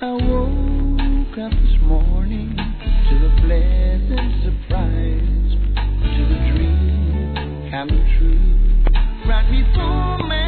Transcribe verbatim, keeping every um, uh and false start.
I woke up this morning to the pleasant surprise, to the dream coming true. Right before me.